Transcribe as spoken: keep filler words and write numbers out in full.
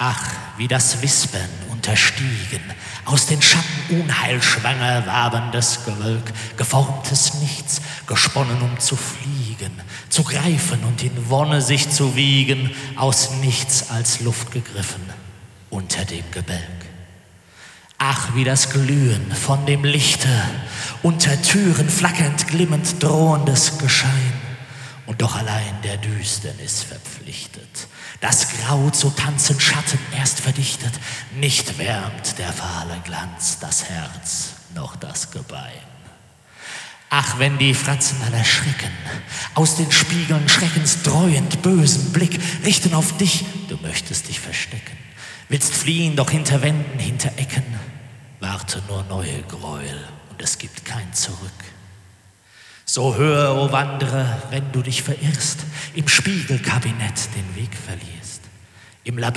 Ach, wie das Wispern unterstiegen, aus den Schatten unheilschwanger wabendes Gewölk, geformtes Nichts, gesponnen um zu fliegen, zu greifen und in Wonne sich zu wiegen, aus Nichts als Luft gegriffen, unter dem Gebälk. Ach, wie das Glühen von dem Lichte, unter Türen flackernd, glimmend, drohendes Geschein, und doch allein der Düsternis verpflichtet. Das Grau zu tanzen Schatten erst verdichtet, nicht wärmt der fahle Glanz das Herz noch das Gebein. Ach, wenn die Fratzen aller Schrecken aus den Spiegeln Schreckens dreuend bösen Blick richten auf dich, du möchtest dich verstecken, willst fliehen, doch hinter Wänden, hinter Ecken, warte nur neue Gräuel und es gibt kein Zurück. So höre, o Wanderer, wenn du dich verirrst, im Spiegelkabinett den Weg verlierst, im Labyrinth